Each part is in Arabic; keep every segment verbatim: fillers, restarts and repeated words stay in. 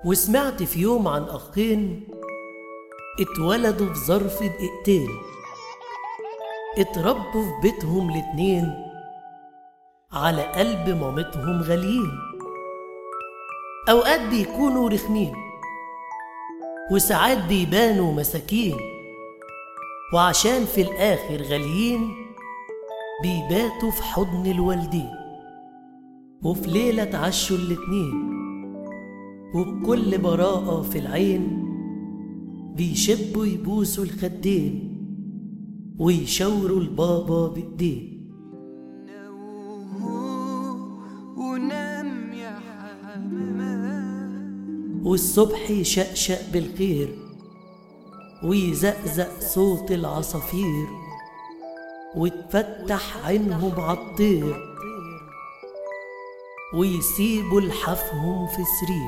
وسمعت في يوم عن أخين اتولدوا في ظرف دقيقتين، اتربوا في بيتهم الاتنين على قلب مامتهم غاليين. أوقات بيكونوا رخمين وساعات بيبانوا مساكين، وعشان في الآخر غاليين بيباتوا في حضن الوالدين. وفي ليلة اتعشوا الاتنين وبكل براءة في العين بيشبوا يبوسوا الخدين ويشاوروا البابا بإيديه. ونام يا حمام، والصبح يشقشق بالخير ويزقزق صوت العصافير وتفتح عينهم عالطير ويسيبوا لحافهم في سرير.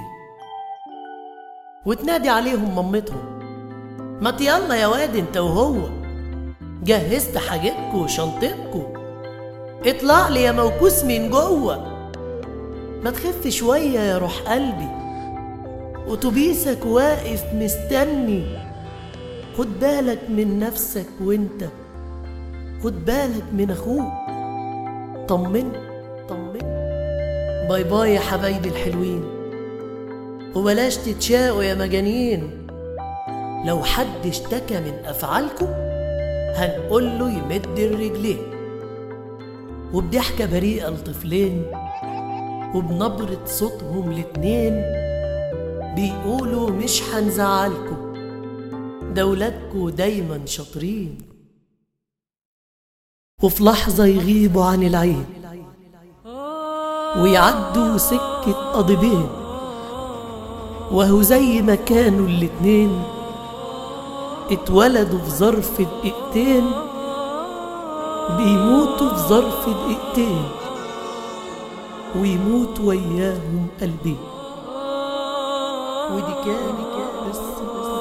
وتنادي عليهم مامتهم: ما يلا يا واد انت وهو، جهزت حاجتكو وشنطتكو، اطلع لي يا موكوس من جوه. ما تخف شوية يا روح قلبي، أتوبيسك واقف مستني. خد بالك من نفسك وانت خد بالك من اخوك. طمن طمن. باي باي يا حبايبي الحلوين، وبلاش تتشاقوا يا مجانين. لو حد اشتكى من أفعالكم هنقوله يمد الرجلين. وبضحكة بريئة لطفلين وبنبرة صوتهم الاتنين بيقولوا مش هنزعلكم، دولتكم دايما شاطرين. وفي لحظة يغيبوا عن العين ويعدوا سكة قضيبين، وهو زي ما كانوا الاتنين اتولدوا في ظرف دقيقتين بيموتوا في ظرف دقيقتين ويموت وياهم قلبي. ودي كانت قصة